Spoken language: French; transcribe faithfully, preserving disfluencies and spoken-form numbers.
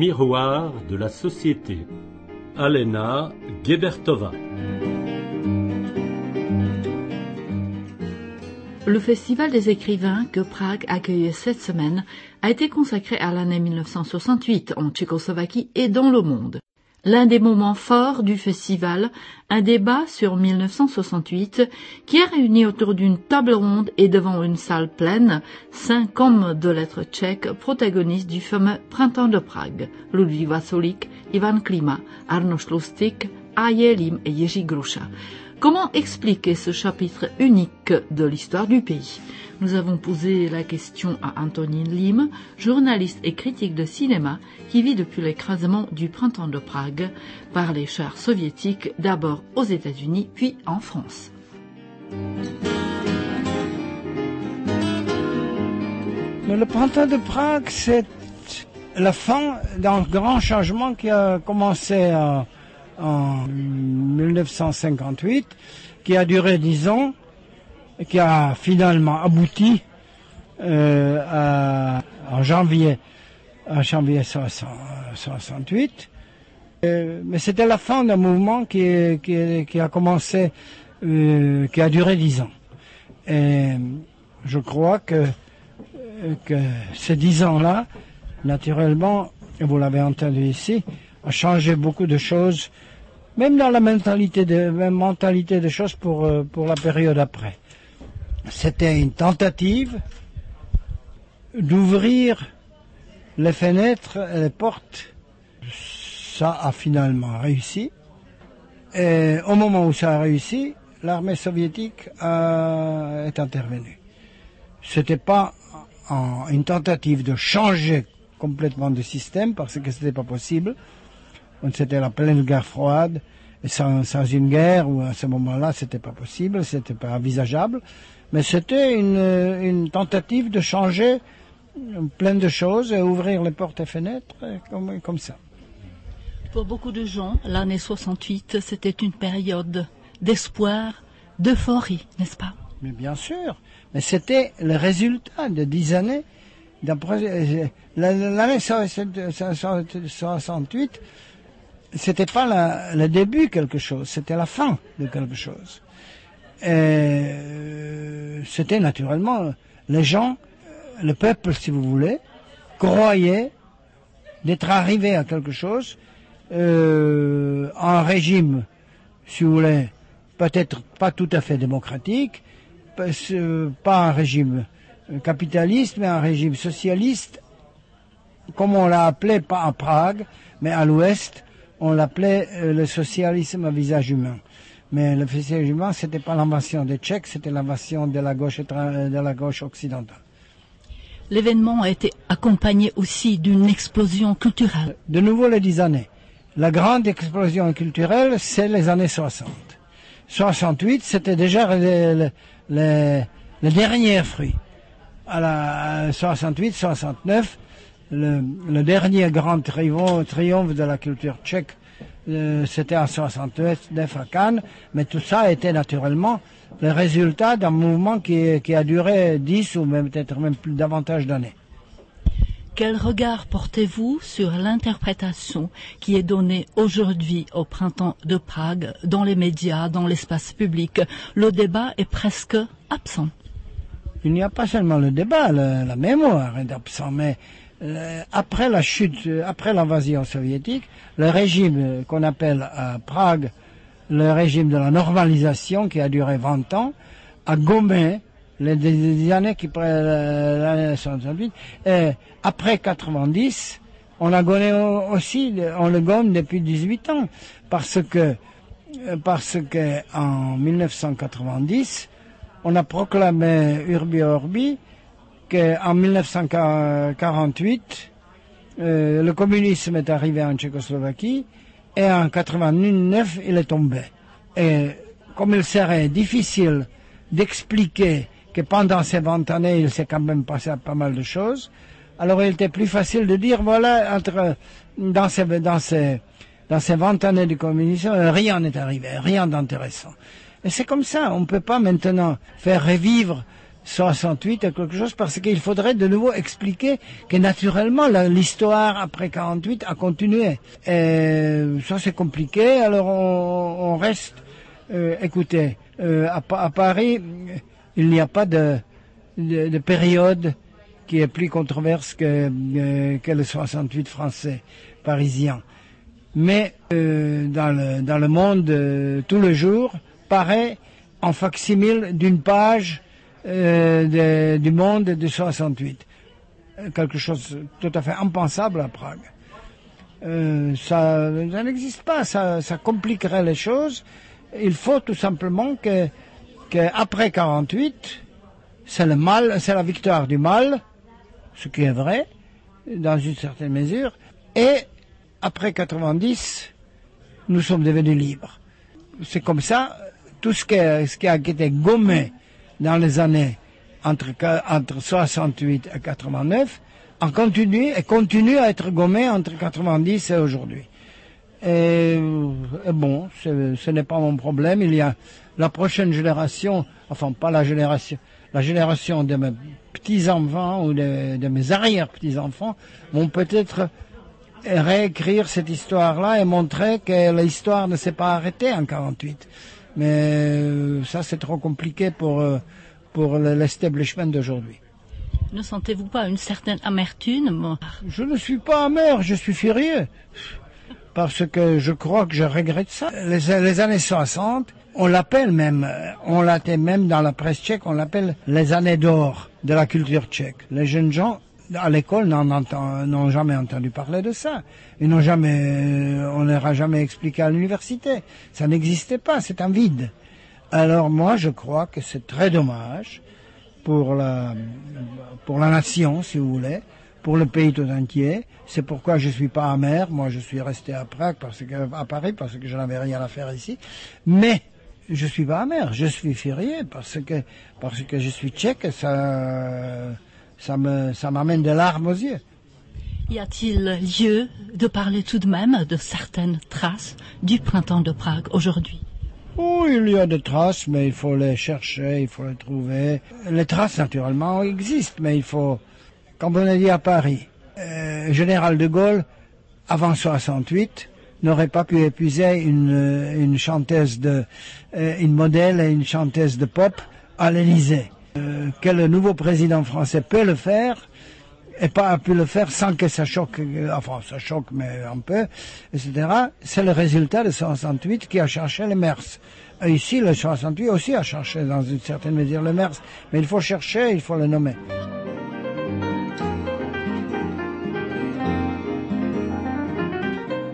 miroir de la société. Alena Gebertova. Le Festival des écrivains que Prague accueillait cette semaine a été consacré à l'année mille neuf cent soixante-huit en Tchécoslovaquie et dans le monde. L'un des moments forts du festival, un débat sur mille neuf cent soixante-huit qui a réuni autour d'une table ronde et devant une salle pleine cinq hommes de lettres tchèques protagonistes du fameux Printemps de Prague, Ludvík Vaculík, Ivan Klima, Arno Šlustík, Aje Lim et Jiří Gruša. Comment expliquer ce chapitre unique de l'histoire du pays? Nous avons posé la question à Antonín Lim, journaliste et critique de cinéma qui vit depuis l'écrasement du Printemps de Prague par les chars soviétiques, d'abord aux États-Unis puis en France. Mais le Printemps de Prague, c'est la fin d'un grand changement qui a commencé en, en mille neuf cent cinquante-huit, qui a duré dix ans, et qui a finalement abouti euh, à, en janvier, en janvier soixante-huit. Euh, mais c'était la fin d'un mouvement qui, qui, qui a commencé, euh, qui a duré dix ans. Et je crois que, que ces dix ans-là, naturellement, et vous l'avez entendu ici, a changé beaucoup de choses, même dans la mentalité de, même mentalité de choses pour, pour la période après. C'était une tentative d'ouvrir les fenêtres et les portes. Ça a finalement réussi. Et au moment où ça a réussi, l'armée soviétique a, est intervenue. C'était pas en, une tentative de changer complètement de système parce que c'était pas possible. C'était la pleine guerre froide. Et sans, sans une guerre, ou à ce moment-là, c'était pas possible, c'était pas envisageable. Mais c'était une, une tentative de changer plein de choses et ouvrir les portes et fenêtres comme, comme ça. Pour beaucoup de gens, l'année soixante-huit, c'était une période d'espoir, d'euphorie, n'est-ce pas? Mais bien sûr. Mais c'était le résultat de dix années. L'année soixante-huit, c'était pas la, le début de quelque chose, c'était la fin de quelque chose. Et c'était naturellement les gens, le peuple si vous voulez, croyaient d'être arrivés à quelque chose, euh, un régime, si vous voulez, peut-être pas tout à fait démocratique, pas un régime capitaliste, mais un régime socialiste, comme on l'a appelé pas à Prague, mais à l'ouest, on l'appelait euh, le socialisme à visage humain. Mais le socialisme humain, c'était pas l'invasion des Tchèques, c'était l'invasion de la gauche, de la gauche occidentale. L'événement a été accompagné aussi d'une explosion culturelle. De nouveau les dix années. La grande explosion culturelle, c'est les années soixante. soixante-huit, c'était déjà les, les, les, les derniers fruits. À la soixante-huit, soixante-neuf, le, le dernier grand triomphe, triomphe de la culture tchèque, euh, c'était en soixante-neuf à Cannes, mais tout ça était naturellement le résultat d'un mouvement qui, qui a duré dix ou même peut-être même plus davantage d'années. Quel regard portez-vous sur l'interprétation qui est donnée aujourd'hui au Printemps de Prague, dans les médias, dans l'espace public? Le débat est presque absent. Il n'y a pas seulement le débat, le, la mémoire est absent, mais euh, après la chute, après l'invasion soviétique, le régime qu'on appelle à Prague le régime de la normalisation qui a duré vingt ans a gommé les, les, les années qui l'année soixante-huit, et après quatre-vingt-dix, on a gommé aussi, on le gomme depuis dix-huit ans, parce que, parce que en mille neuf cent quatre-vingt-dix, on a proclamé Urbi et Orbi qu'en mille neuf cent quarante-huit, euh, le communisme est arrivé en Tchécoslovaquie, et en quatre-vingt-neuf, il est tombé. Et comme il serait difficile d'expliquer que pendant ces vingt années, il s'est quand même passé pas mal de choses, alors il était plus facile de dire, voilà, entre, dans ces, dans ces, dans ces vingt années de communisme, rien n'est arrivé, rien d'intéressant. Et c'est comme ça, on ne peut pas maintenant faire revivre soixante-huit est quelque chose parce qu'il faudrait de nouveau expliquer que naturellement la, l'histoire après quarante-huit a continué. Et ça c'est compliqué, alors on, on reste, euh, écoutez, euh, à, à Paris, il n'y a pas de, de, de période qui est plus controverse que, euh, que le soixante-huit français, parisien. Mais euh, dans, le, dans le monde, euh, tout le jour, paraît en facsimile d'une page euh, de, du monde de soixante-huit. Quelque chose de tout à fait impensable à Prague. Euh, ça, ça n'existe pas, ça, ça compliquerait les choses. Il faut tout simplement que, que après quarante-huit, c'est le mal, c'est la victoire du mal, ce qui est vrai, dans une certaine mesure, et après quatre-vingt-dix, nous sommes devenus libres. C'est comme ça, tout ce qui, est, ce qui a été gommé dans les années entre, entre soixante-huit et quatre-vingt-neuf, a continué et continue à être gommé entre quatre-vingt-dix et aujourd'hui. Et, et bon, ce n'est pas mon problème. Il y a la prochaine génération, enfin pas la génération, la génération de mes petits-enfants ou de, de mes arrière-petits-enfants vont peut-être réécrire cette histoire-là et montrer que l'histoire ne s'est pas arrêtée en quarante-huit. Mais ça, c'est trop compliqué pour, pour l'establishment d'aujourd'hui. Ne sentez-vous pas une certaine amertume? Je ne suis pas amer, je suis furieux. Parce que je crois que je regrette ça. Les, les années soixante, on l'appelle même, on l'appelle même dans la presse tchèque, on l'appelle les années d'or de la culture tchèque. Les jeunes gens à l'école n'en entend, n'ont jamais entendu parler de ça. Ils n'ont jamais, on leur a jamais expliqué à l'université. Ça n'existait pas, c'est un vide. Alors moi, je crois que c'est très dommage pour la, pour la nation, si vous voulez, pour le pays tout entier. C'est pourquoi je suis pas amer. Moi, je suis resté à Prague parce que, à Paris, parce que je n'avais rien à faire ici. Mais, je suis pas amer. Je suis furieux parce que, parce que je suis tchèque et ça, ça me, ça m'amène des larmes aux yeux. Y a-t-il lieu de parler tout de même de certaines traces du printemps de Prague aujourd'hui? Oh, il y a des traces, mais il faut les chercher, il faut les trouver. Les traces, naturellement, existent, mais il faut, comme on a dit à Paris, euh, Général de Gaulle, avant soixante-huit, n'aurait pas pu épuiser une, une chanteuse de, euh, une modèle et une chanteuse de pop à l'Élysée. Euh, que le nouveau président français peut le faire, et pas a pu le faire sans que ça choque, enfin ça choque mais un peu, et cetera. C'est le résultat de soixante-huit qui a cherché les mers. Et ici, le soixante-huit aussi a cherché dans une certaine mesure les mers, mais il faut chercher, il faut le nommer.